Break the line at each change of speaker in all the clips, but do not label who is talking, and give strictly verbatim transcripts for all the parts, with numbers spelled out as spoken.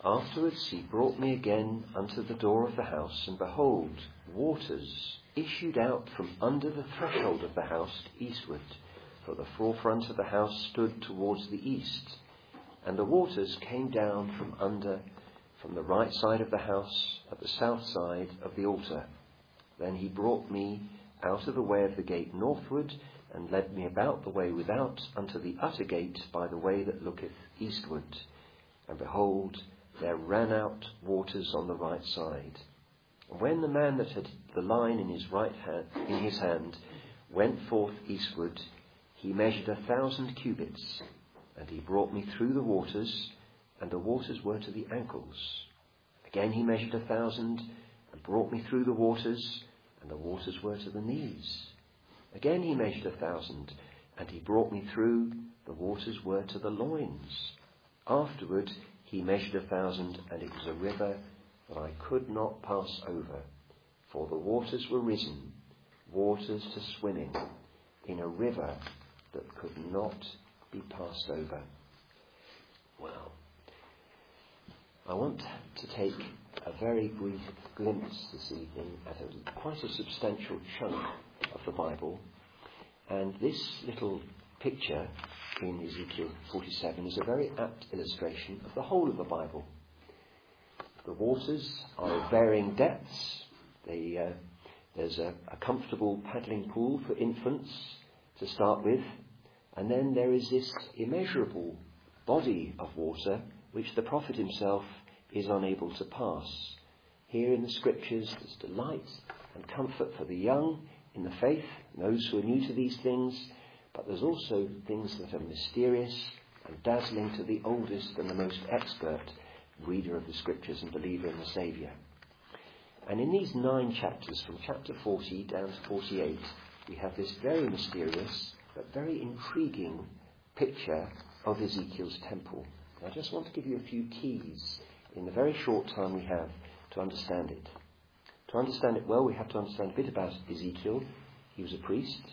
Afterwards he brought me again unto the door of the house, and behold, waters issued out from under the threshold of the house eastward, for the forefront of the house stood towards the east. And the waters came down from under, from the right side of the house, at the south side of the altar. Then he brought me out of the way of the gate northward, and led me about the way without unto the utter gate by the way that looketh eastward. And behold, there ran out waters on the right side. And when the man that had the line in his right hand, in his hand, went forth eastward, he measured a thousand cubits, and he brought me through the waters, and the waters were to the ankles. Again he measured a thousand, and brought me through the waters, and the waters were to the knees. Again he measured a thousand, and he brought me through, the waters were to the loins. Afterward he measured a thousand, and it was a river that I could not pass over, for the waters were risen, waters to swim in, in a river that could not be passed over. Well, I want to take a very brief glimpse this evening at a, quite a substantial chunk of the Bible. And this little picture in Ezekiel forty-seven is a very apt illustration of the whole of the Bible. The waters are of varying depths. They, uh, there's a, a comfortable paddling pool for infants to start with. And then there is this immeasurable body of water which the prophet himself is unable to pass. Here in the scriptures there's delight and comfort for the young in the faith, those who are new to these things, but there's also things that are mysterious and dazzling to the oldest and the most expert reader of the scriptures and believer in the Saviour. And in these nine chapters, from chapter forty down to forty-eight, we have this very mysterious but very intriguing picture of Ezekiel's temple. And I just want to give you a few keys in the very short time we have to understand it. To understand it well, we have to understand a bit about Ezekiel. He was a priest.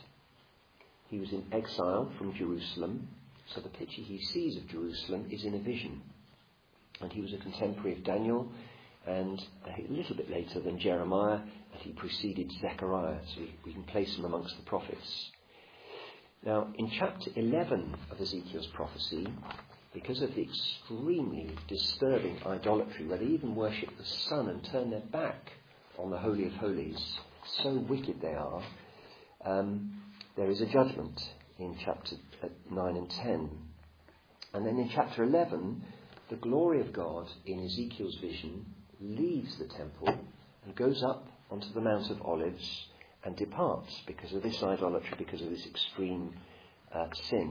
He was in exile from Jerusalem. So the picture he sees of Jerusalem is in a vision. And he was a contemporary of Daniel, and a little bit later than Jeremiah, and he preceded Zechariah. So we, we can place him amongst the prophets. Now, in chapter eleven of Ezekiel's prophecy, because of the extremely disturbing idolatry, where they even worship the sun and turn their back on the Holy of Holies, so wicked they are, um, there is a judgment in chapter nine and ten. And then in chapter eleven, the glory of God in Ezekiel's vision leaves the temple and goes up onto the Mount of Olives and departs because of this idolatry, because of this extreme uh, sin.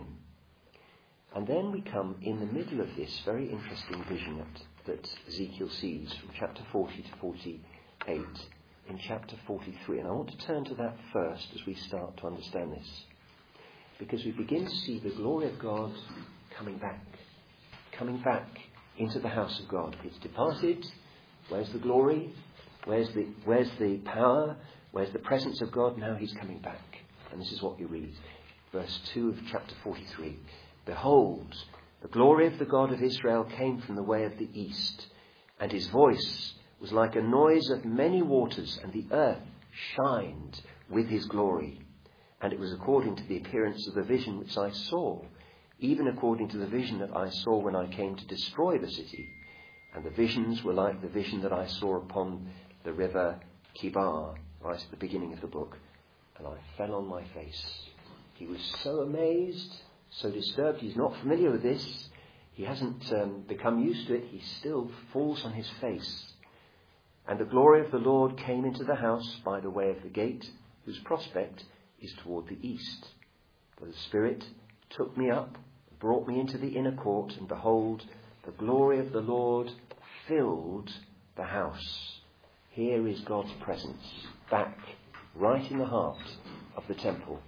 And then we come in the middle of this very interesting vision that, that Ezekiel sees from chapter forty to forty-eight in chapter forty-three. And I want to turn to that first as we start to understand this, because we begin to see the glory of God coming back, coming back into the house of God. It's departed. Where's the glory? Where's the, where's the power? Where's the presence of God? Now he's coming back. And this is what you read. Verse two of chapter forty-three. Behold, the glory of the God of Israel came from the way of the east, and his voice was like a noise of many waters, and the earth shined with his glory. And it was according to the appearance of the vision which I saw, even according to the vision that I saw when I came to destroy the city. And the visions were like the vision that I saw upon the river Kibar, right at the beginning of the book. And I fell on my face. He was so amazed, so disturbed. He's not familiar with this. He hasn't um, become used to it. He still falls on his face. And the glory of the Lord came into the house by the way of the gate, whose prospect is toward the east. For the Spirit took me up, brought me into the inner court, and behold, the glory of the Lord filled the house. Here is God's presence, back, right in the heart of the temple.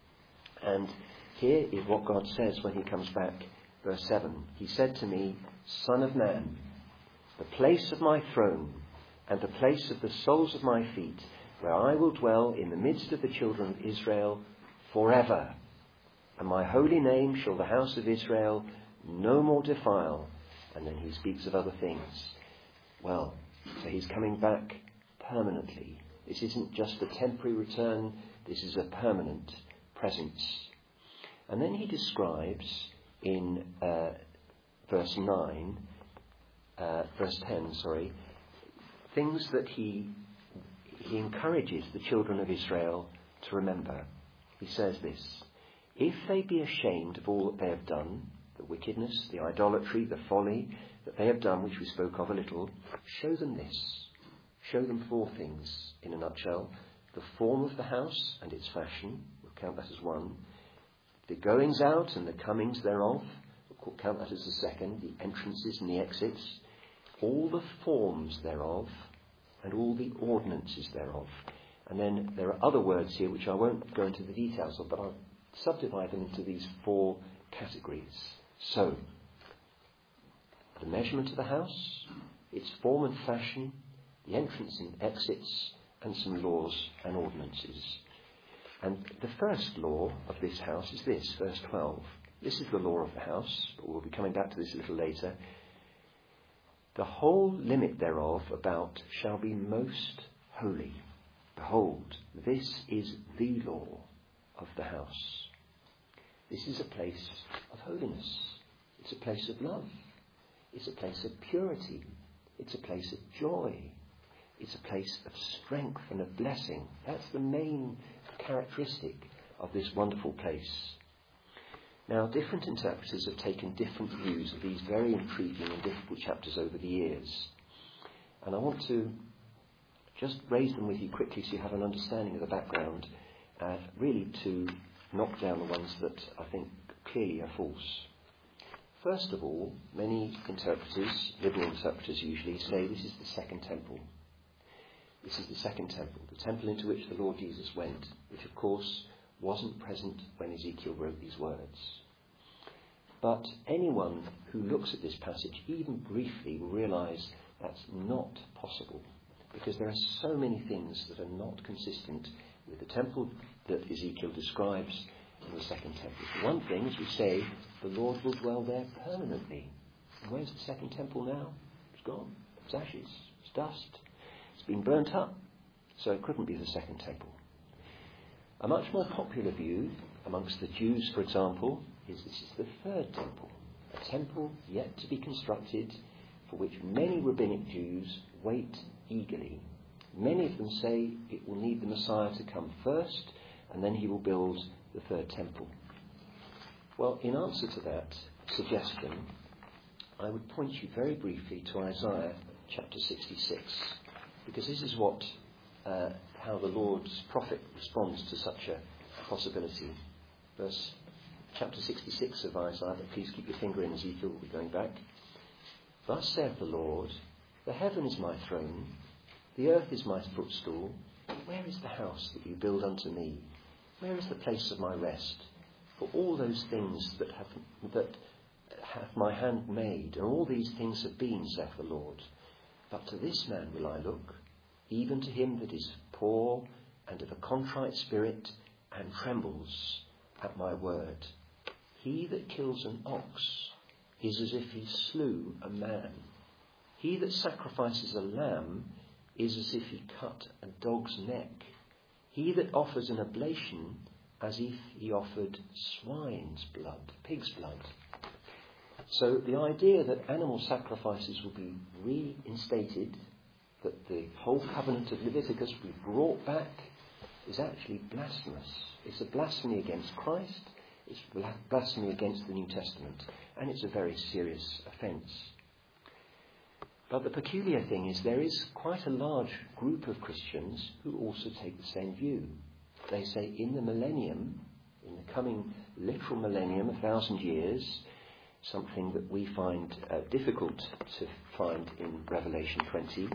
And here is what God says when he comes back. Verse seven. He said to me, Son of man, the place of my throne and the place of the soles of my feet, where I will dwell in the midst of the children of Israel forever. And my holy name shall the house of Israel no more defile, And then he speaks of other things. Well, so he's coming back permanently. This isn't just a temporary return, this is a permanent presence. And then he describes in uh, verse nine, uh, verse ten, sorry, things that he he encourages the children of Israel to remember. He says this: if they be ashamed of all that they have done, the wickedness, the idolatry, the folly that they have done, which we spoke of a little, show them this. Show them four things in a nutshell. The form of the house and its fashion, we'll count that as one. The goings out and the comings thereof, we'll count that as the second. The entrances and the exits. All the forms thereof and all the ordinances thereof. And then there are other words here which I won't go into the details of, but I'll subdivide them into these four categories. So, the measurement of the house, its form and fashion, the entrance and exits, and some laws and ordinances. And the first law of this house is this, verse twelve. This is the law of the house, but we'll be coming back to this a little later. The whole limit thereof about shall be most holy. Behold, this is the law of the house. This is a place of holiness. It's a place of love. It's a place of purity. It's a place of joy. It's a place of strength and of blessing. That's the main characteristic of this wonderful place. Now, different interpreters have taken different views of these very intriguing and difficult chapters over the years. And I want to just raise them with you quickly so you have an understanding of the background, uh, really to knock down the ones that I think clearly are false. First of all, many interpreters, liberal interpreters usually, say this is the second temple. This is the second temple, the temple into which the Lord Jesus went, which of course wasn't present when Ezekiel wrote these words. But anyone who looks at this passage, even briefly, will realise that's not possible, because there are so many things that are not consistent with the temple that Ezekiel describes in the second temple. For one thing, as we say, the Lord will dwell there permanently. And where's the second temple now? It's gone. It's ashes. It's dust. It's been burnt up. So it couldn't be the second temple. A much more popular view amongst the Jews, for example, is this is the third temple. A temple yet to be constructed, for which many rabbinic Jews wait eagerly. Many of them say it will need the Messiah to come first, and then he will build the third temple. Well, in answer to that suggestion, I would point you very briefly to Isaiah chapter sixty-six, because this is what uh, how the Lord's prophet responds to such a possibility. Verse chapter sixty-six of Isaiah, but please keep your finger in Ezekiel, we'll be going back. Thus saith the Lord, the heaven is my throne, the earth is my footstool. Where is the house that you build unto me? Where is the place of my rest? For all those things that have that hath my hand made, and all these things have been, saith the Lord. But to this man will I look, even to him that is poor and of a contrite spirit, and trembles at my word. He that kills an ox is as if he slew a man. He that sacrifices a lamb is as if he cut a dog's neck. He that offers an oblation as if he offered swine's blood, pig's blood. So the idea that animal sacrifices will be reinstated, that the whole covenant of Leviticus will be brought back, is actually blasphemous. It's a blasphemy against Christ, it's blasphemy against the New Testament, and it's a very serious offence. But the peculiar thing is there is quite a large group of Christians who also take the same view. They say in the millennium, in the coming literal millennium, a thousand years, something that we find uh, difficult to find in Revelation twenty,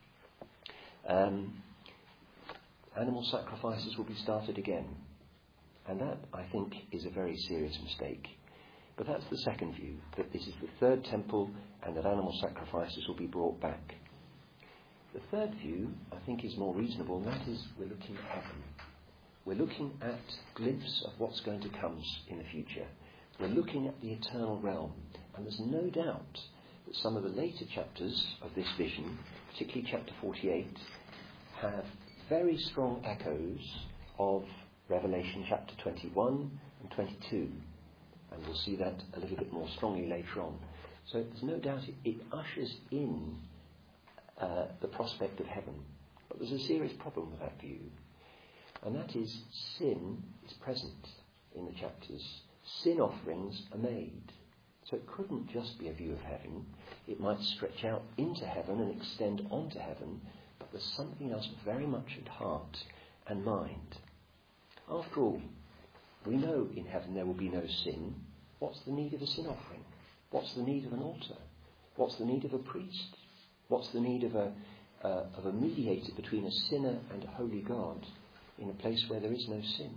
um, animal sacrifices will be started again. And that, I think, is a very serious mistake. But that's the second view, that this is the third temple and that animal sacrifices will be brought back. The third view, I think, is more reasonable, and that is we're looking at heaven. We're looking at a glimpse of what's going to come in the future. We're looking at the eternal realm. And there's no doubt that some of the later chapters of this vision, particularly chapter forty-eight, have very strong echoes of Revelation chapter twenty-one and twenty-two. And we'll see that a little bit more strongly later on. So there's no doubt it, it ushers in uh, the prospect of heaven. But there's a serious problem with that view. And that is, sin is present in the chapters. Sin offerings are made. So it couldn't just be a view of heaven. It might stretch out into heaven and extend onto heaven, but there's something else very much at heart and mind. After all, we know in heaven there will be no sin. What's the need of a sin offering? What's the need of an altar? What's the need of a priest? What's the need of a, uh, of a mediator between a sinner and a holy God in a place where there is no sin?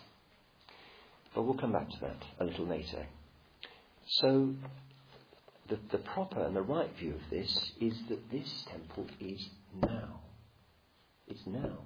But we'll come back to that a little later. So the, the proper and the right view of this is that this temple is now. It's now.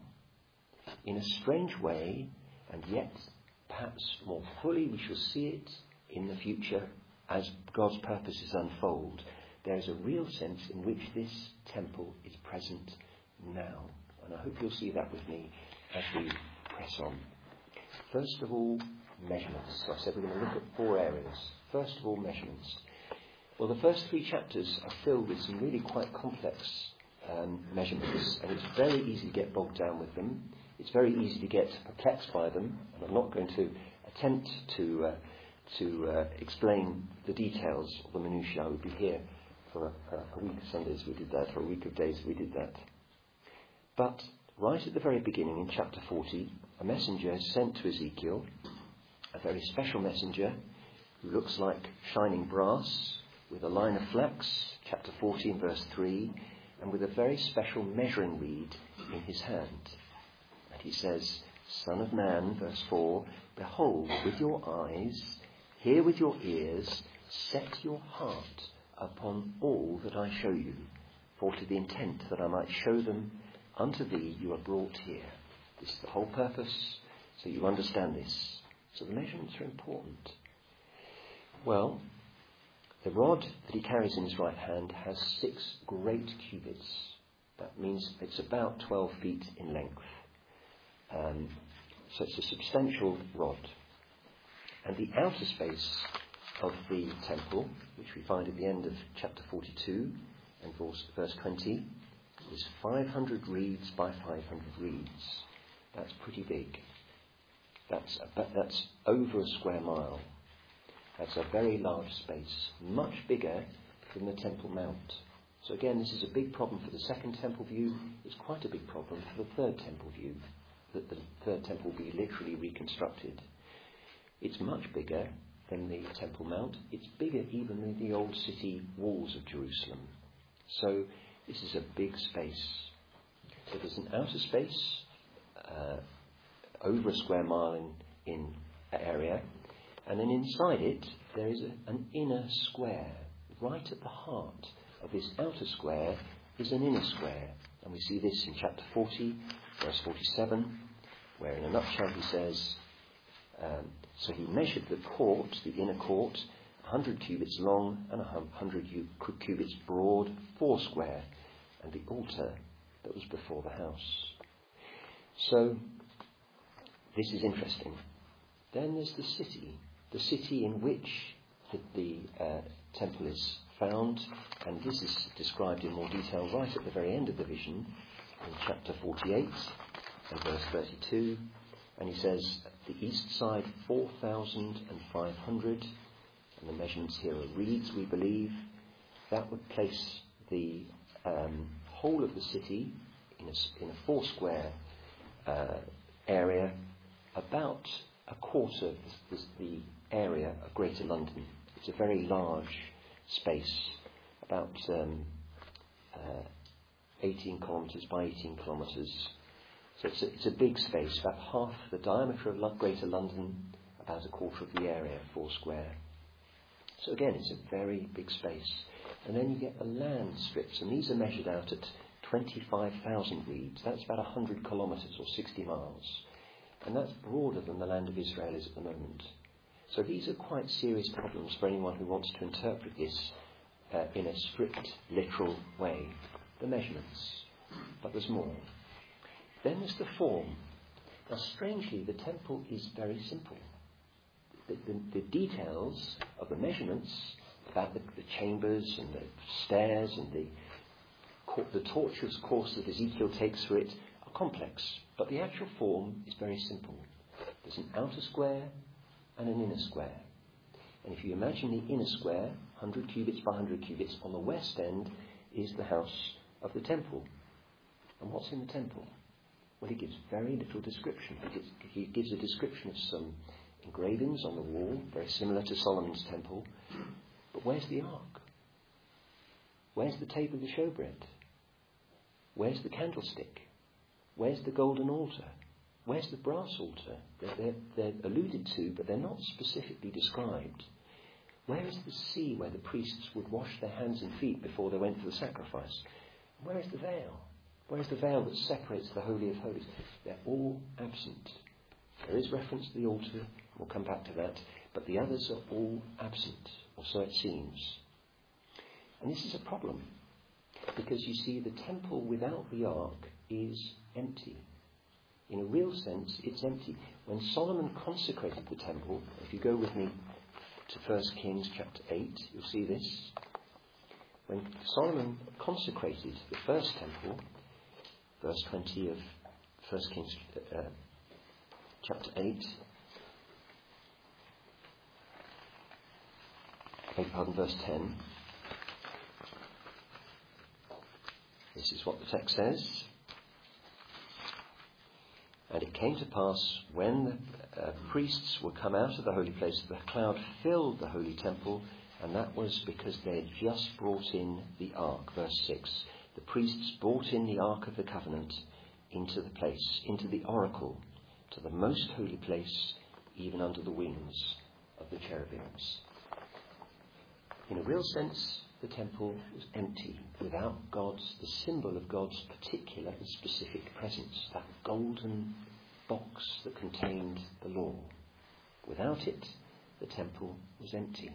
In a strange way, and yet perhaps more fully we shall see it in the future as God's purposes unfold. There is a real sense in which this temple is present now. And I hope you'll see that with me as we press on. First of all, measurements. So I said we're going to look at four areas. First of all, measurements. Well, the first three chapters are filled with some really quite complex um, measurements, and it's very easy to get bogged down with them. It's very easy to get perplexed by them, and I'm not going to attempt to uh, to uh, explain the details of the minutiae. I would be here for a, a week of Sundays we did that, for a week of days we did that. But right at the very beginning, in chapter forty, a messenger is sent to Ezekiel, a very special messenger who looks like shining brass with a line of flax, chapter fourteen, verse three, and with a very special measuring reed in his hand. And he says, Son of man, verse four, behold with your eyes, hear with your ears, set your heart upon all that I show you, for to the intent that I might show them unto thee you are brought here. This is the whole purpose, so you understand this. So the measurements are important. Well, the rod that he carries in his right hand has six great cubits. That means it's about twelve feet in length. Um, so it's a substantial rod. And the outer space of the temple, which we find at the end of chapter forty-two and verse, verse twenty, is five hundred reeds by five hundred reeds. That's pretty big. That's about, that's over a square mile. That's a very large space, much bigger than the Temple Mount. So again, this is a big problem for the second temple view. It's quite a big problem for the third temple view, that the third temple will be literally reconstructed. It's much bigger than the Temple Mount. It's bigger even than the old city walls of Jerusalem. So this is a big space. So there's an outer space, uh, over a square mile in, in area, and then inside it there is a, an inner square. Right at the heart of this outer square is an inner square, and we see this in chapter forty, verse forty-seven, where in a nutshell he says, um, so he measured the court, the inner court, a hundred cubits long and a hundred cubits broad, four square, and the altar that was before the house. So this is interesting. Then there's the city, the city in which the, the uh, temple is found, and this is described in more detail right at the very end of the vision, in chapter forty-eight and verse thirty-two, and he says, the east side four thousand five hundred, and the measurements here are reeds, we believe. That would place the um, whole of the city in a, in a four square uh, area, about a quarter of the, the area of Greater London. It's a very large space, about um, uh, eighteen kilometres by eighteen kilometres. So it's a, it's a big space, about half the diameter of Greater London, about a quarter of the area, four square. So again, it's a very big space. And then you get the land strips, and these are measured out at twenty-five thousand reeds. That's about one hundred kilometres or sixty miles. And that's broader than the land of Israel is at the moment. So these are quite serious problems for anyone who wants to interpret this uh, in a strict, literal way, the measurements. But there's more. Then there's the form. Now, strangely, the temple is very simple. The, the, the details of the measurements about the, the chambers and the stairs and the, the tortuous course that Ezekiel takes for it are complex. But the actual form is very simple. There's an outer square and an inner square. And if you imagine the inner square, one hundred cubits by one hundred cubits, on the west end is the house of the temple. And what's in the temple? Well, he gives very little description. He gives, he gives a description of some engravings on the wall, very similar to Solomon's temple. But where's the ark? Where's the table of the showbread? Where's the candlestick? Where's the golden altar? Where's the brass altar? They're, they're, they're alluded to, but they're not specifically described. Where is the sea where the priests would wash their hands and feet before they went for the sacrifice? Where is the veil? Where is the veil that separates the Holy of Holies? They're all absent. There is reference to the altar, we'll come back to that, but the others are all absent, or so it seems. And this is a problem, because you see, the temple without the ark is empty. In a real sense, it's empty. When Solomon consecrated the temple, if you go with me to First Kings chapter eight, you'll see this. When Solomon consecrated the first temple, verse twenty of First Kings uh, chapter eight, beg pardon, verse ten. This is what the text says. And it came to pass, when the uh, priests were come out of the holy place, the cloud filled the holy temple, and that was because they had just brought in the ark. Verse six. The priests brought in the ark of the covenant into the place, into the oracle, to the most holy place, even under the wings of the cherubims. In a real sense, the temple was empty, without God's, the symbol of God's particular and specific presence, that golden box that contained the law. Without it, the temple was empty.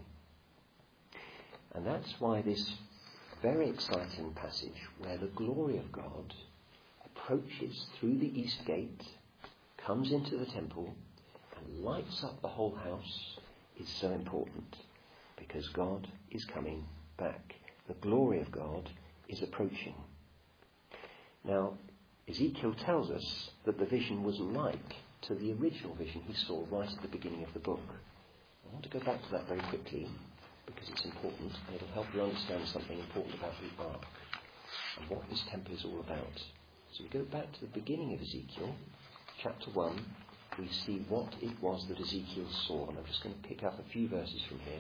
And that's why this very exciting passage, where the glory of God approaches through the east gate, comes into the temple, and lights up the whole house, is so important, because God is coming back. The glory of God is approaching. Now, Ezekiel tells us that the vision was like to the original vision he saw right at the beginning of the book. I want to go back to that very quickly, because it's important, and it'll help you understand something important about the ark and what this temple is all about. So we go back to the beginning of Ezekiel, chapter one. We see what it was that Ezekiel saw, and I'm just going to pick up a few verses from here.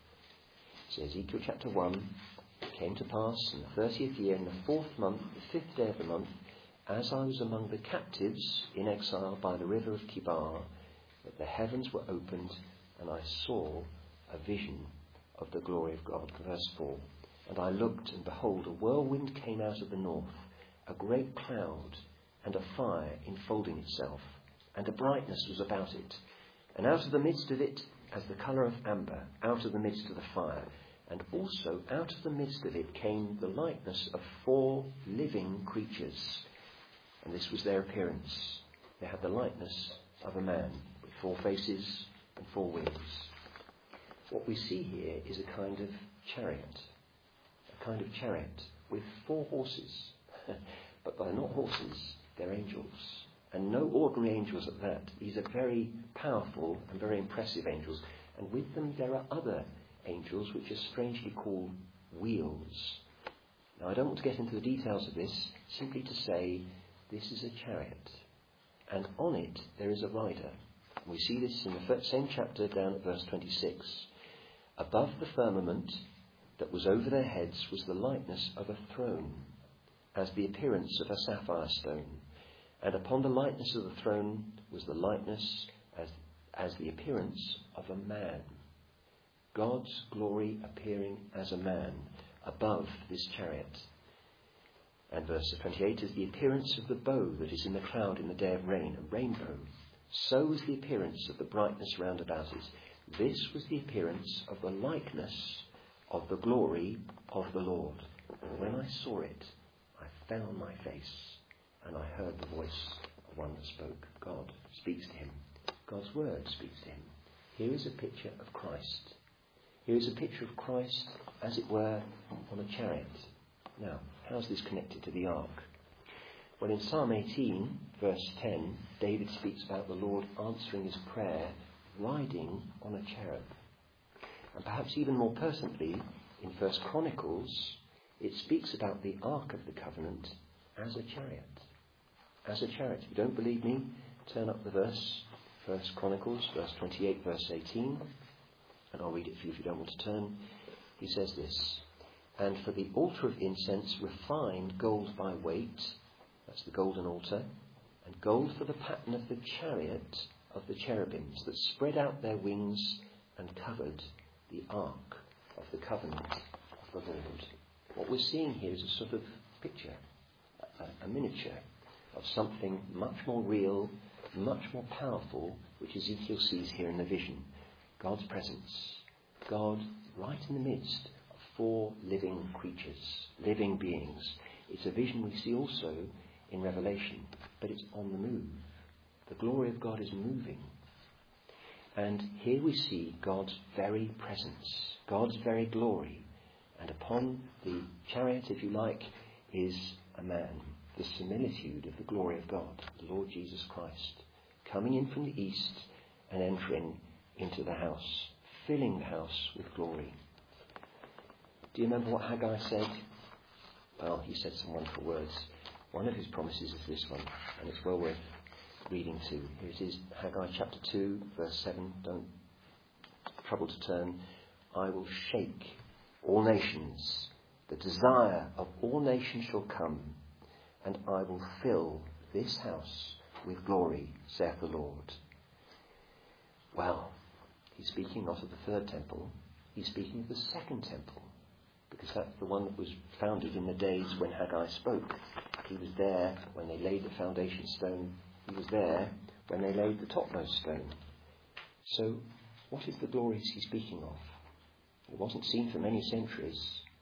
So Ezekiel chapter one, it came to pass in the thirtieth year, in the fourth month, the fifth day of the month, as I was among the captives in exile by the river of Kibar, that the heavens were opened, and I saw a vision of the glory of God. Verse four. And I looked, and behold, a whirlwind came out of the north, a great cloud, and a fire enfolding itself, and a brightness was about it. And out of the midst of it, as the colour of amber, out of the midst of the fire, and also out of the midst of it came the likeness of four living creatures. And this was their appearance. They had the likeness of a man, with four faces and four wings. What we see here is a kind of chariot, a kind of chariot with four horses. But they're not horses, they're angels. And no ordinary angels at that. These are very powerful and very impressive angels. And with them there are other angels which are strangely called wheels. Now, I don't want to get into the details of this, simply to say this is a chariot. And on it there is a rider. We see this in the same chapter down at verse twenty-six. Above the firmament that was over their heads was the likeness of a throne, as the appearance of a sapphire stone. And upon the likeness of the throne was the likeness as, as the appearance of a man. God's glory appearing as a man above this chariot. And verse twenty-eight is the appearance of the bow that is in the cloud in the day of rain, a rainbow. So was the appearance of the brightness round about it. This was the appearance of the likeness of the glory of the Lord. And when I saw it, I fell on my face, and I heard the voice of one that spoke. God speaks to him. God's word speaks to him. Here is a picture of Christ. Here is a picture of Christ, as it were, on a chariot. Now, how's this connected to the ark? Well, in Psalm eighteen, verse ten, David speaks about the Lord answering his prayer, riding on a cherub. And perhaps even more personally, in First Chronicles, it speaks about the Ark of the Covenant as a chariot. As a chariot. If you don't believe me, turn up the verse, First Chronicles, verse twenty-eight, verse eighteen, and I'll read it for you if you don't want to turn. He says this, "And for the altar of incense, refined gold by weight," that's the golden altar, "and gold for the pattern of the chariot of the cherubims that spread out their wings and covered the ark of the covenant of the Lord." What we're seeing here is a sort of picture, a, a miniature of something much more real, much more powerful, which Ezekiel sees here in the vision. God's presence. God right in the midst of four living creatures, living beings. It's a vision we see also in Revelation, but it's on the move. The glory of God is moving. And here we see God's very presence, God's very glory. And upon the chariot, if you like, is a man, the similitude of the glory of God, the Lord Jesus Christ, coming in from the east and entering into the house, filling the house with glory. Do you remember what Haggai said? Well, he said some wonderful words. One of his promises is this one, and it's well worth reading too. Here it is, Haggai chapter two, verse seven. Don't trouble to turn. "I will shake all nations. The desire of all nations shall come, and I will fill this house with glory, saith the Lord." Well, he's speaking not of the third temple, he's speaking of the second temple, because that's the one that was founded in the days when Haggai spoke. He was there when they laid the foundation stone. He was there when they laid the topmost stone. So, what is the glory he's speaking of? It wasn't seen for many centuries.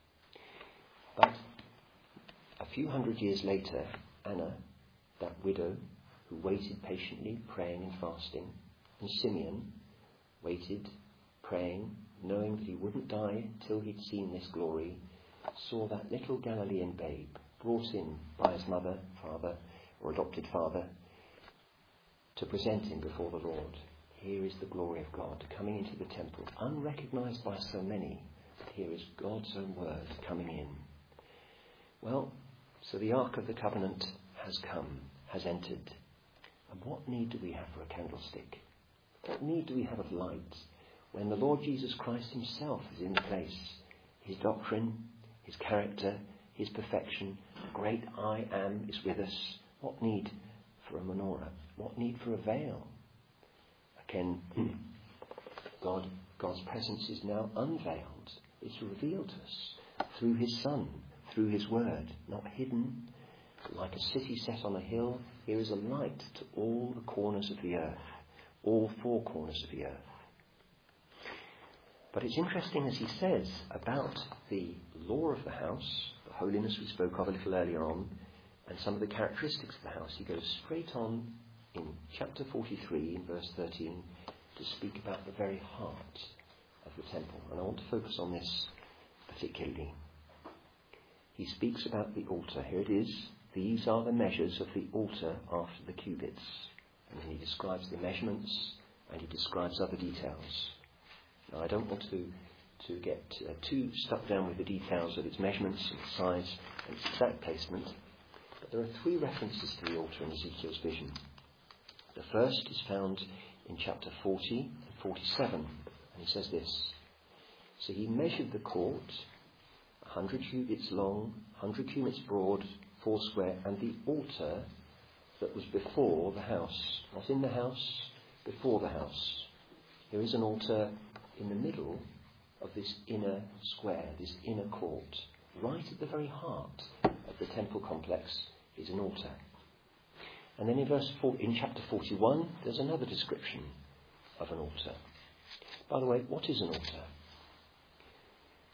But a few hundred years later, Anna, that widow who waited patiently, praying and fasting, and Simeon waited, praying, knowing that he wouldn't die till he'd seen this glory, saw that little Galilean babe brought in by his mother, father, or adopted father, to present him before the Lord. Here is the glory of God coming into the temple, unrecognised by so many, but here is God's own word coming in. Well, so the Ark of the Covenant has come, has entered. And what need do we have for a candlestick? What need do we have of light when the Lord Jesus Christ himself is in the place? His doctrine, his character, his perfection, the great I Am is with us. What need for a menorah? What need for a veil? Again, God, God's presence is now unveiled. It's revealed to us through his Son, through his word, not hidden. Like a city set on a hill, here is a light to all the corners of the earth, all four corners of the earth. But it's interesting, as he says, about the law of the house, the holiness we spoke of a little earlier on, and some of the characteristics of the house. He goes straight on in chapter forty-three, in verse thirteen, to speak about the very heart of the temple. And I want to focus on this particularly. He speaks about the altar. Here it is. These are the measures of the altar after the cubits. And then he describes the measurements and he describes other details. Now, I don't want to, to get uh, too stuck down with the details of its measurements and size and its exact placement, but there are three references to the altar in Ezekiel's vision. The first is found in chapter forty and forty-seven, and he says this: "So he measured the court, a hundred cubits long, hundred cubits broad, foursquare, and the altar that was before the house," not in the house, before the house. There is an altar in the middle of this inner square, this inner court. Right at the very heart of the temple complex is an altar. And then in verse four, in chapter forty-one, there's another description of an altar. By the way, what is an altar?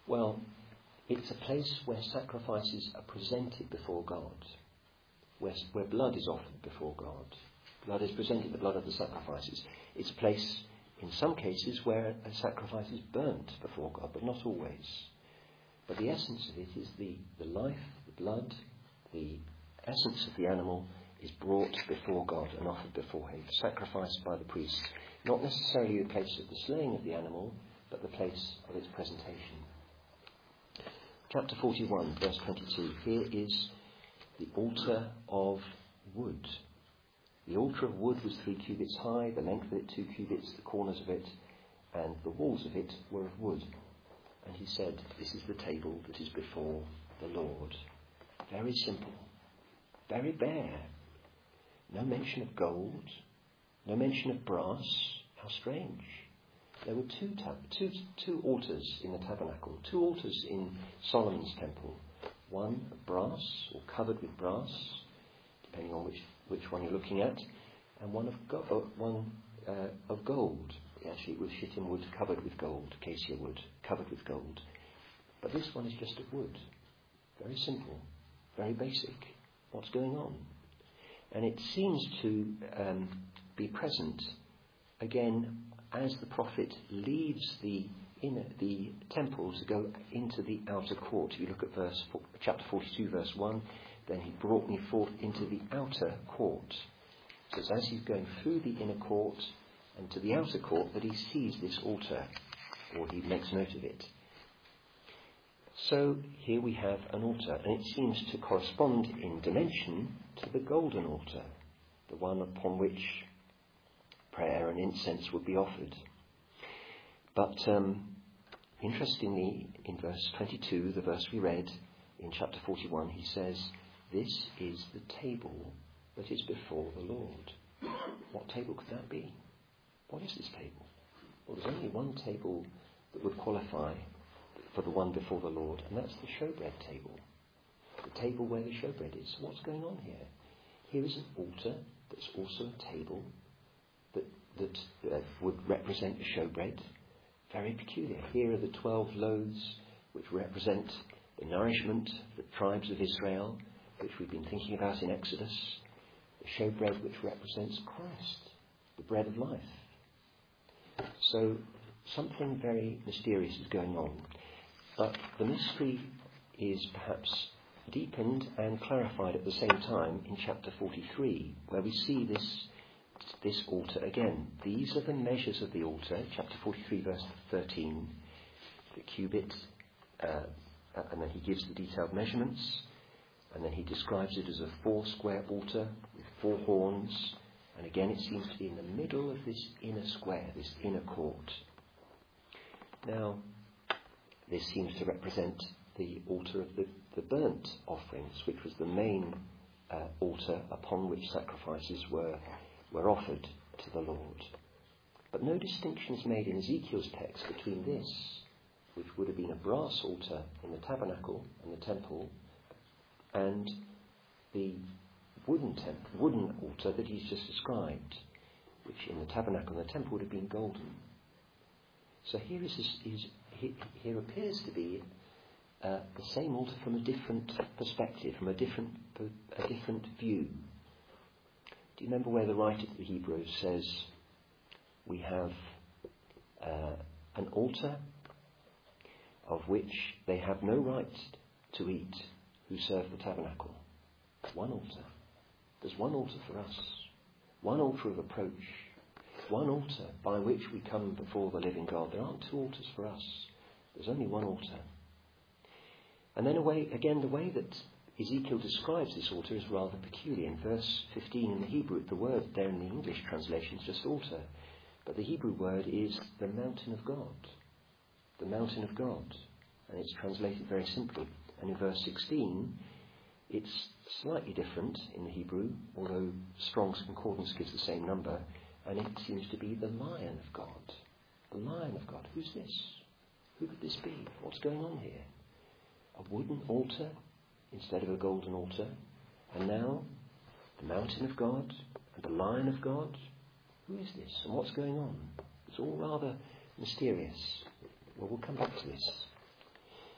Well, it's a place where sacrifices are presented before God, where, where blood is offered before God. Blood is presented, the blood of the sacrifices. It's a place, in some cases, where a sacrifice is burnt before God, but not always. But the essence of it is the, the life, the blood, the essence of the animal is brought before God and offered before him, sacrificed by the priest. Not necessarily the place of the slaying of the animal, but the place of its presentation. Chapter forty-one, verse twenty-two. Here is the altar of wood. The altar of wood was three cubits high, the length of it two cubits, the corners of it, and the walls of it were of wood. And he said, this is the table that is before the Lord. Very simple, very bare. No mention of gold, no mention of brass. How strange. There were two, tab- two, two altars in the tabernacle, two altars in Solomon's temple. One of brass, or covered with brass, depending on which, which one you're looking at, and one of, go- uh, one, uh, of gold. Actually, it was shittim wood covered with gold, acacia wood covered with gold. But this one is just of wood. Very simple, very basic. What's going on? And it seems to um, be present, again, as the prophet leaves the inner, the temple to go into the outer court. If you look at verse chapter forty-two, verse one, then he brought me forth into the outer court. So it's as he's going through the inner court and to the outer court that he sees this altar, or he makes note of it. So here we have an altar, and it seems to correspond in dimension to the golden altar, the one upon which prayer and incense would be offered. But um, interestingly, in verse twenty-two, the verse we read in chapter forty-one, he says, this is the table that is before the Lord. What table could that be? What is this table? Well, there's only one table that would qualify for the one before the Lord, and that's the showbread table. The table where the showbread is. So what's going on here? Here is an altar that's also a table that, that uh, would represent the showbread. Very peculiar. Here are the twelve loaves which represent the nourishment of the tribes of Israel, which we've been thinking about in Exodus. The showbread which represents Christ, the bread of life. So something very mysterious is going on. But the mystery is perhaps deepened and clarified at the same time in chapter forty-three, where we see this this altar again. These are the measures of the altar, chapter forty-three, verse thirteen, the cubit, uh, and then he gives the detailed measurements, and then he describes it as a four-square altar with four horns, and again it seems to be in the middle of this inner square, this inner court. Now, this seems to represent the altar of the, the burnt offerings, which was the main uh, altar upon which sacrifices were were offered to the Lord. But no distinction is made in Ezekiel's text between this, which would have been a brass altar in the tabernacle and the temple, and the wooden temp- wooden altar that he's just described, which in the tabernacle and the temple would have been golden. So here is, this, is here appears to be uh, the same altar from a different perspective, from a different a different view. Do you remember where the writer to the Hebrews says we have uh, an altar of which they have no right to eat who serve the tabernacle? One altar. There's one altar for us. One altar of approach. One altar by which we come before the living God. There aren't two altars for us. There's only one altar. And then away, again, the way that Ezekiel describes this altar is rather peculiar. In verse fifteen in the Hebrew, the word there in the English translation is just altar. But the Hebrew word is the mountain of God. The mountain of God. And it's translated very simply. And in verse sixteen, it's slightly different in the Hebrew, although Strong's Concordance gives the same number. And it seems to be the lion of God. The lion of God. Who's this? Who could this be? What's going on here? A wooden altar instead of a golden altar. And now, the mountain of God and the lion of God. Who is this? And what's going on? It's all rather mysterious. Well, we'll come back to this.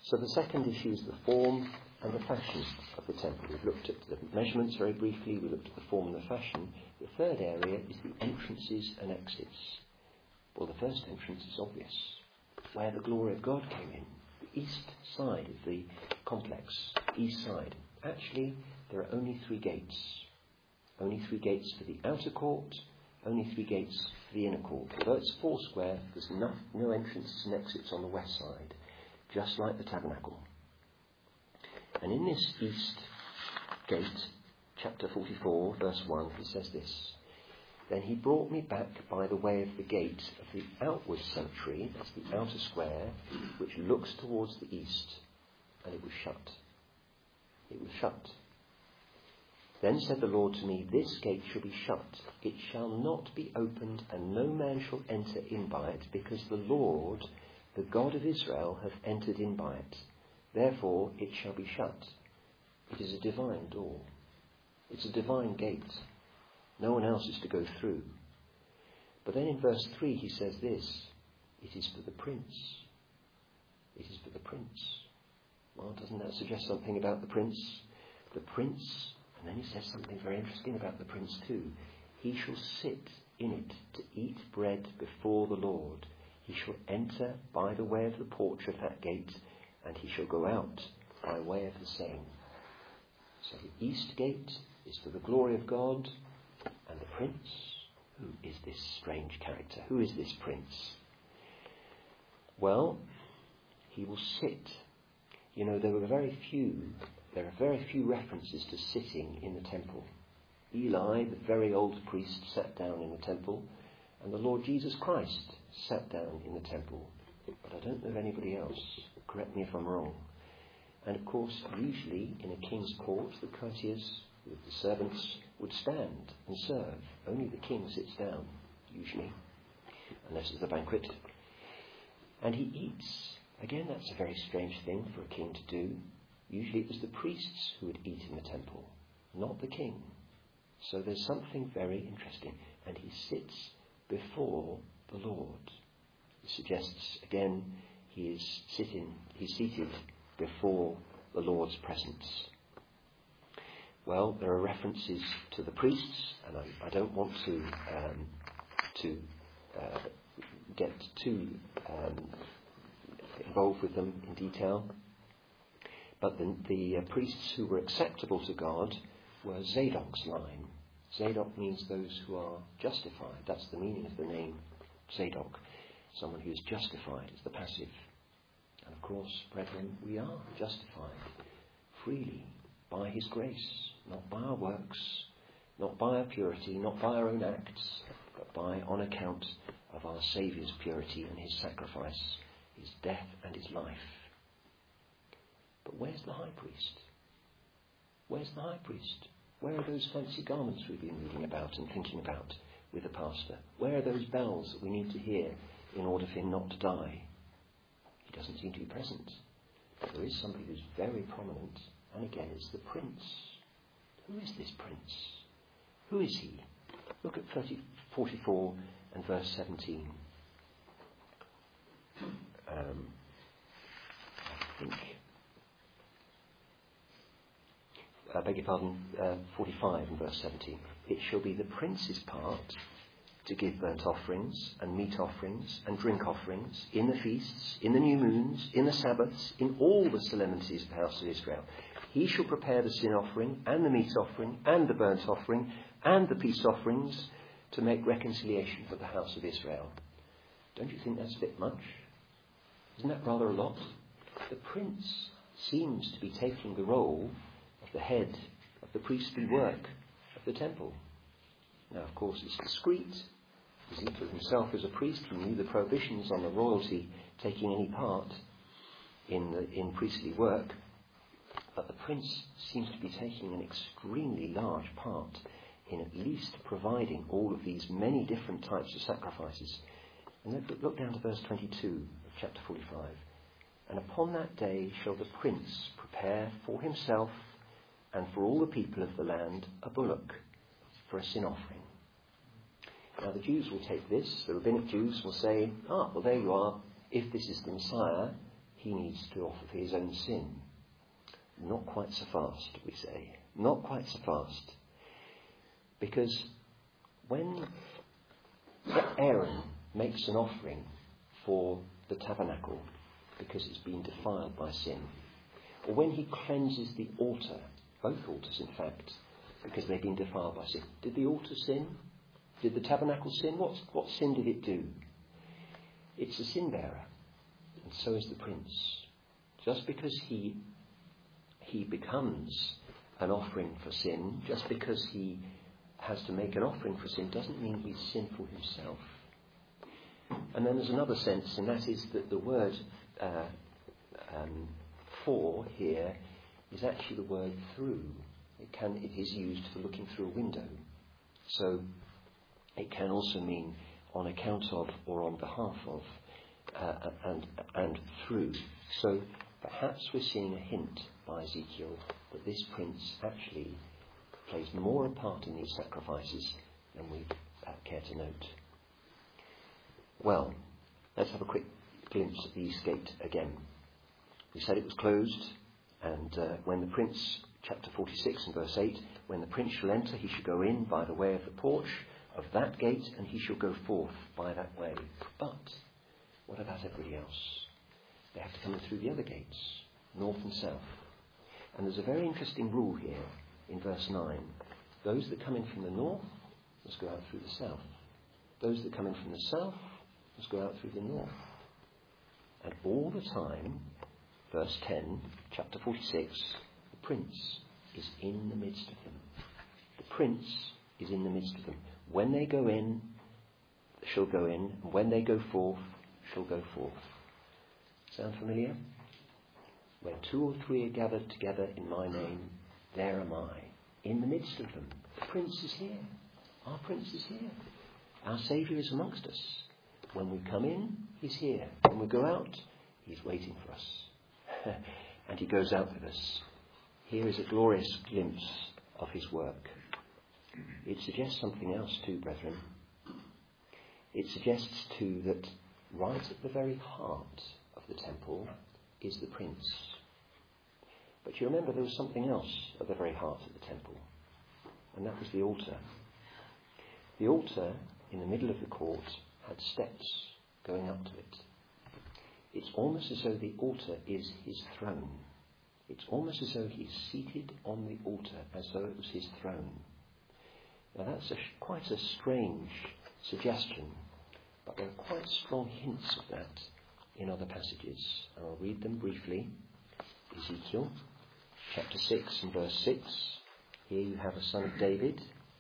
So the second issue is the form and the fashion of the temple. We've looked at the measurements very briefly, we looked at the form and the fashion. The third area is the entrances and exits. Well, the first entrance is obvious, where the glory of God came in, the east side of the complex, east side. Actually, there are only three gates. Only three gates for the outer court, only three gates for the inner court. Although it's four square, there's no, no entrances and exits on the west side, just like the tabernacle. And in this east gate, chapter forty-four, verse one, he says this: Then he brought me back by the way of the gate of the outward sanctuary, that's the outer square, which looks towards the east, and it was shut. It was shut. Then said the Lord to me, This gate shall be shut, it shall not be opened, and no man shall enter in by it, because the Lord, the God of Israel, hath entered in by it. Therefore it shall be shut. It is a divine door. It's a divine gate. No one else is to go through. But then in verse three he says this: It is for the prince. It is for the prince. Well, doesn't that suggest something about the prince? The prince, and then he says something very interesting about the prince too. He shall sit in it to eat bread before the Lord. He shall enter by the way of the porch of that gate, and he shall go out by way of the same. So the east gate is for the glory of God, and the prince, who is this strange character? Who is this prince? Well, he will sit. You know, there were very few, there are very few references to sitting in the temple. Eli, the very old priest, sat down in the temple, and the Lord Jesus Christ sat down in the temple. But I don't know of anybody else. Correct me if I'm wrong. And of course, usually in a king's court, the courtiers, the servants, would stand and serve. Only the king sits down, usually, unless it's a banquet. And he eats. Again, that's a very strange thing for a king to do. Usually it was the priests who would eat in the temple, not the king. So there's something very interesting. And he sits before the Lord. It suggests, again, he is sitting, he's seated before the Lord's presence. Well, there are references to the priests, and I, I don't want to um, to uh, get too um, involved with them in detail. But the, the uh, priests who were acceptable to God were Zadok's line. Zadok means those who are justified. That's the meaning of the name Zadok. Someone who is justified is the passive. And of course, brethren, we are justified freely by his grace, not by our works, not by our purity, not by our own acts, but by on account of our Saviour's purity and his sacrifice, his death and his life. But where's the high priest? Where's the high priest? Where are those fancy garments we've been reading about and thinking about with the pastor? Where are those bells that we need to hear in order for him not to die? He doesn't seem to be present. But there is somebody who's very prominent, and again it's the prince. Who is this prince? Who is he? Look at thirty, forty-four and verse seventeen. Um, I think... I beg your pardon, uh, forty-five and verse seventeen. It shall be the prince's part to give burnt offerings and meat offerings and drink offerings in the feasts, in the new moons, in the Sabbaths, in all the solemnities of the house of Israel. He shall prepare the sin offering and the meat offering and the burnt offering and the peace offerings to make reconciliation for the house of Israel. Don't you think that's a bit much? Isn't that rather a lot? The prince seems to be taking the role of the head of the priestly work of the temple. Now, of course, it's discreet. Ezekiel himself, as a priest, he knew the prohibitions on the royalty taking any part in the, in priestly work. But the prince seems to be taking an extremely large part in at least providing all of these many different types of sacrifices. And look, look down to verse twenty-two of chapter forty-five. And upon that day shall the prince prepare for himself and for all the people of the land a bullock for a sin offering. Now the Jews will take this, the rabbinic Jews will say, ah, well there you are, if this is the Messiah, he needs to offer for his own sin. Not quite so fast, we say. Not quite so fast. Because when Aaron makes an offering for the tabernacle because it's been defiled by sin, or when he cleanses the altar, both altars in fact, because they've been defiled by sin, did the altar sin? Did the tabernacle sin? What, what sin did it do? It's the sin bearer, and so is the prince. Just because he he becomes an offering for sin, just because he has to make an offering for sin, doesn't mean he's sinful himself. And then there's another sense, and that is that the word uh, um, for here is actually the word through. It can it is used for looking through a window. So it can also mean on account of or on behalf of uh, and and through. So perhaps we're seeing a hint by Ezekiel that this prince actually plays more a part in these sacrifices than we uh, care to note. Well, let's have a quick glimpse at the east gate again. We said it was closed, and uh, when the prince, chapter forty-six and verse eight, when the prince shall enter, he shall go in by the way of the porch of that gate, and he shall go forth by that way. But what about everybody else? They have to come in through the other gates, north and south. And there's a very interesting rule here in verse nine. Those that come in from the north must go out through the south. Those that come in from the south must go out through the north. And all the time, verse ten, chapter forty-six, the prince is in the midst of them. The prince is in the midst of them. When they go in, shall go in, and when they go forth, shall go forth. Sound familiar? Where two or three are gathered together in my name, there am I, in the midst of them. The prince is here. Our prince is here. Our Saviour is amongst us. When we come in, he's here. When we go out, he's waiting for us. And he goes out with us. Here is a glorious glimpse of his work. It suggests something else too, brethren. It suggests too that right at the very heart of the temple is the prince. But you remember there was something else at the very heart of the temple, and that was the altar. The altar in the middle of the court had steps going up to it. It's almost as though the altar is his throne. It's almost as though he's seated on the altar, as though it was his throne. Now that's a, quite a strange suggestion, but there are quite strong hints of that in other passages. And I'll read them briefly. Ezekiel, chapter six and verse six. Here you have a son of David.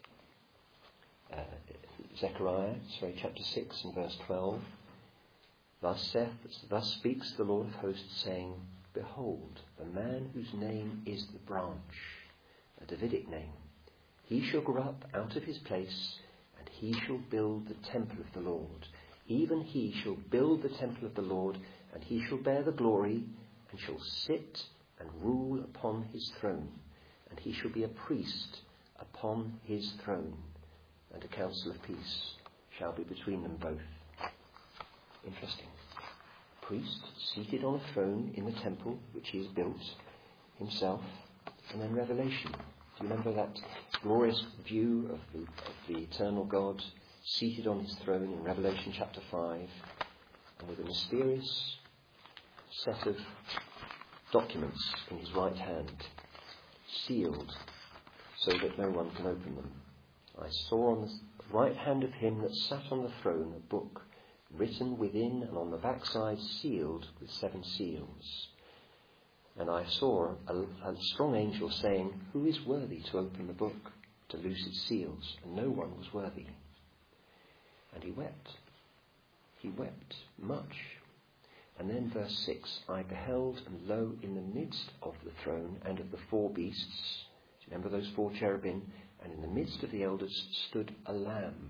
Uh, Zechariah, sorry, chapter six and verse twelve. Thus saith, thus speaks the Lord of hosts, saying, Behold, the man whose name is the branch, a Davidic name, he shall grow up out of his place, and he shall build the temple of the Lord. Even he shall build the temple of the Lord, and he shall bear the glory, and shall sit and rule upon his throne. And he shall be a priest upon his throne, and a council of peace shall be between them both. Interesting. A priest seated on a throne in the temple which he has built himself, and then Revelation. Do you remember that glorious view of the, of the eternal God seated on his throne in Revelation chapter five, and with a mysterious set of documents in his right hand, sealed so that no one can open them? I saw on the right hand of him that sat on the throne a book written within and on the backside, sealed with seven seals. And I saw a, a strong angel saying, Who is worthy to open the book, to loose its seals? And no one was worthy. And he wept. He wept much. And then verse six, I beheld, and lo, in the midst of the throne and of the four beasts, do you remember those four cherubim? And in the midst of the elders stood a lamb,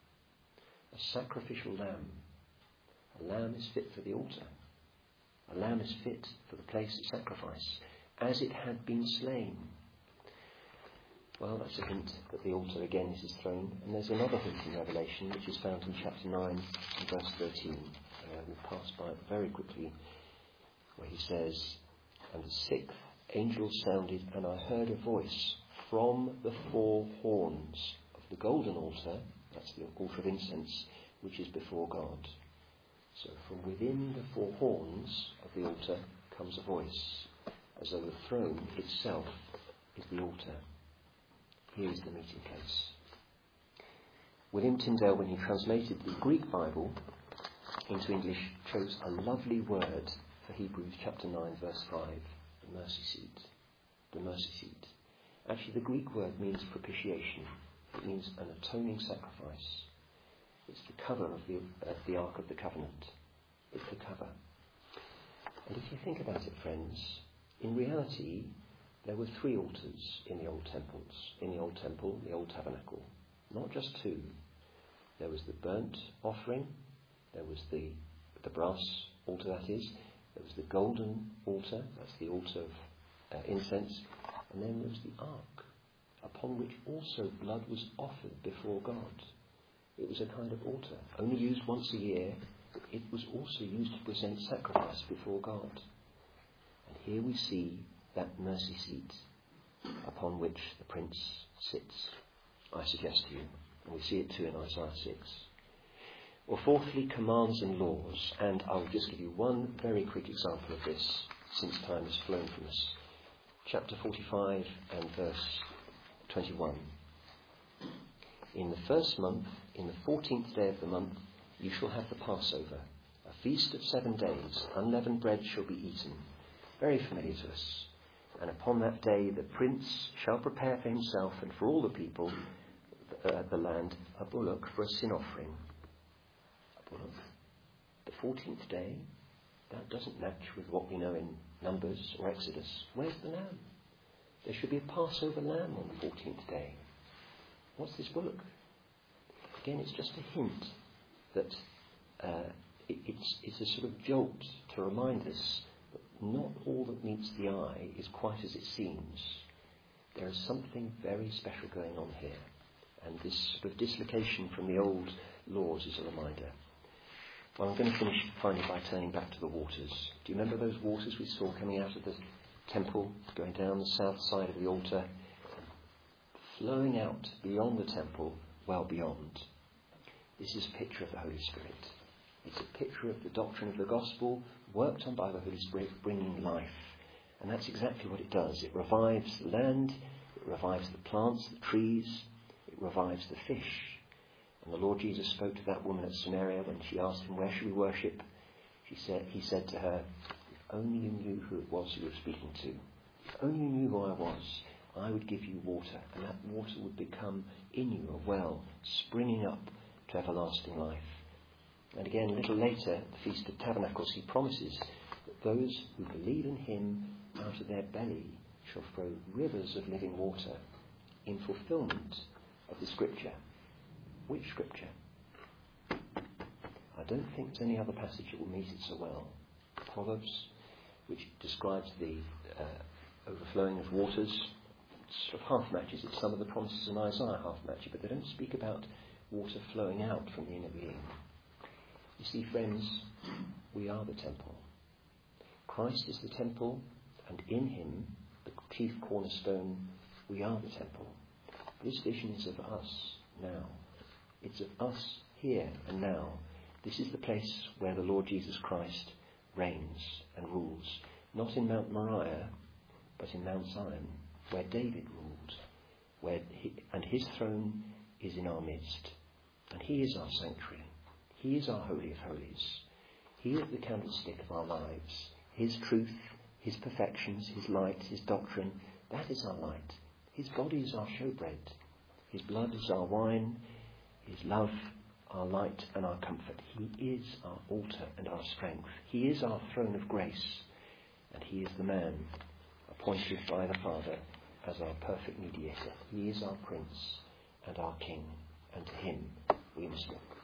a sacrificial lamb. A lamb is fit for the altar. A lamb is fit for the place of sacrifice, as it had been slain. Well, that's a hint that the altar again is his throne. And there's another hint in Revelation, which is found in chapter nine and verse thirteen. Uh, we'll pass by it very quickly. where he says, "And the sixth angel sounded, and I heard a voice from the four horns of the golden altar," that's the altar of incense, "which is before God." So from within the four horns of the altar comes a voice, as though the throne itself is the altar. Here is the meeting place. William Tyndale, when he translated the Greek Bible into English, chose a lovely word for Hebrews chapter nine, verse five, the mercy seat. The mercy seat. Actually, the Greek word means propitiation. It means an atoning sacrifice. It's the cover of the, uh, the Ark of the Covenant. It's the cover. And if you think about it, friends, in reality, there were three altars in the old temples, in the old temple, the old tabernacle. Not just two. There was the burnt offering, there was the the brass altar, that is, there was the golden altar, that's the altar of uh, incense, and then there was the ark, upon which also blood was offered before God. It was a kind of altar, only used once a year, but it was also used to present sacrifice before God. And here we see that mercy seat upon which the Prince sits, I suggest to you. And we see it too in Isaiah six. Or fourthly, commands and laws. And I'll just give you one very quick example of this, since time has flown from us. Chapter forty-five and verse twenty-one. "In the first month, in the fourteenth day of the month, you shall have the Passover, a feast of seven days. Unleavened bread shall be eaten." Very familiar to us. "And upon that day the prince shall prepare for himself and for all the people uh, the land a bullock for a sin offering." A bullock. The fourteenth day, that doesn't match with what we know in Numbers or Exodus. Where's the lamb? There should be a Passover lamb on the fourteenth day. What's this bullock? Again, it's just a hint that uh, it, it's, it's a sort of jolt to remind us that not all that meets the eye is quite as it seems. There is something very special going on here. And this sort of dislocation from the old laws is a reminder. Well, I'm going to finish finally by turning back to the waters. Do you remember those waters we saw coming out of the temple, going down the south side of the altar, flowing out beyond the temple, well beyond? This is a picture of the Holy Spirit. It's a picture of the doctrine of the gospel, worked on by the Holy Spirit, bringing life. And that's exactly what it does. It revives the land, it revives the plants, the trees, it revives the fish. And the Lord Jesus spoke to that woman at Samaria when she asked him, "Where should we worship?" She said, he said to her, "If only you knew who it was you were speaking to. If only you knew who I was, I would give you water, and that water would become in you a well, springing up to everlasting life." And again, a little later, at the Feast of Tabernacles, he promises that those who believe in him, out of their belly shall flow rivers of living water, in fulfillment of the scripture. Which scripture? I don't think there's any other passage that will meet it so well. Proverbs, which describes the uh, overflowing of waters, sort of half matches. It's some of the promises in Isaiah half match it, but they don't speak about water flowing out from the inner being. You see, friends, we are the temple. Christ is the temple, and in him, the chief cornerstone, we are the temple. This vision is of us now. It's of us here and now. This is the place where the Lord Jesus Christ reigns and rules. Not in Mount Moriah, but in Mount Zion, where David ruled, where he, and his throne is in our midst. And he is our sanctuary. He is our Holy of Holies. He is the candlestick of our lives. His truth, his perfections, his light, his doctrine, that is our light. His body is our showbread. His blood is our wine. His love, our light and our comfort. He is our altar and our strength. He is our throne of grace. And he is the man appointed by the Father as our perfect mediator. He is our Prince and our King. And to him we must look.